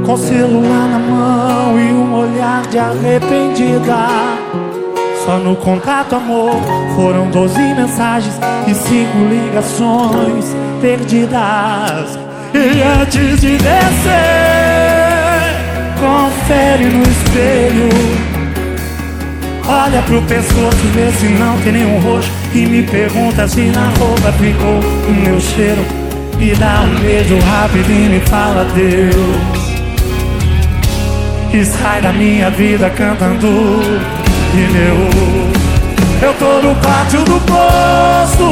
com celular na mão e um olhar de arrependida. Só no contato, amor, foram 12 mensagens e 5 ligações perdidas. E antes de descer, confere no espelho. Olha pro pescoço, vê se não tem nenhum roxo. E me pergunta se na roupa ficou o meu cheiro. Me dá um beijo rápido e me fala Deus. E sai da minha vida cantando pneu. Eu tô no pátio do posto,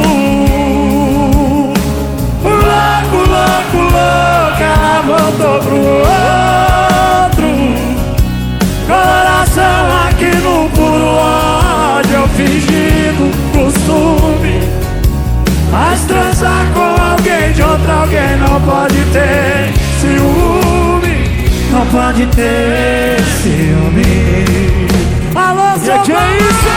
louco, louco, louco. Ela voltou pro outro. Coração aqui no puro ódio. Eu fingindo costume, mas transar com alguém de outro alguém não pode ter ciúme. Não pode ter ciúme. Alô, São Paulo! Que é isso?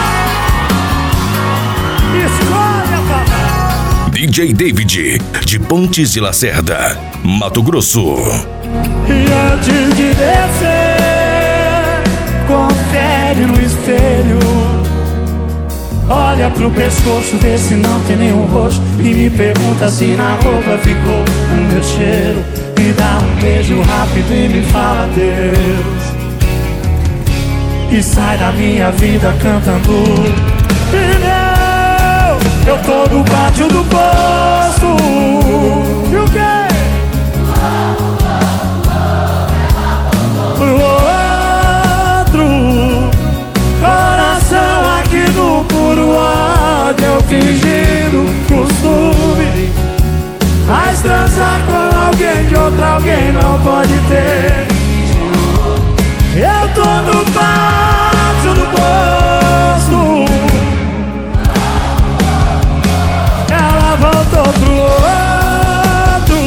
Escolha, papai! DJ David, de Pontes de Lacerda, Mato Grosso. E antes de descer, confere no espelho. Olha pro pescoço, vê se não tem nenhum roxo. E me pergunta se na roupa ficou o meu cheiro. Me dá um beijo rápido e me fala Deus. E sai da minha vida cantando pneu. Eu tô no pátio do posto. E o quê? Pro outro. Coração aqui no puro ódio. Eu fingindo costume, mas transar com alguém de outro alguém não pode ter. Eu tô no pátio do posto. Ela voltou pro outro.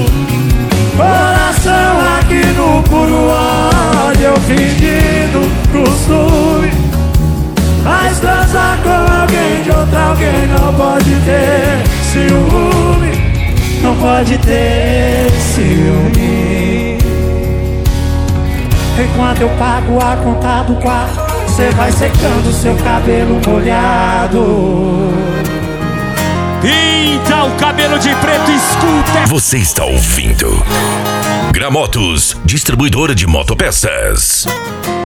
Coração aqui no puro ódio. Eu fingindo costume, mas transar com alguém de outro alguém não pode ter ciúme. Não pode ter ciúme. Enquanto eu pago a conta do quarto, você vai secando seu cabelo molhado. Pinta o cabelo de preto, escuta. Você está ouvindo Gramotos, distribuidora de motopeças.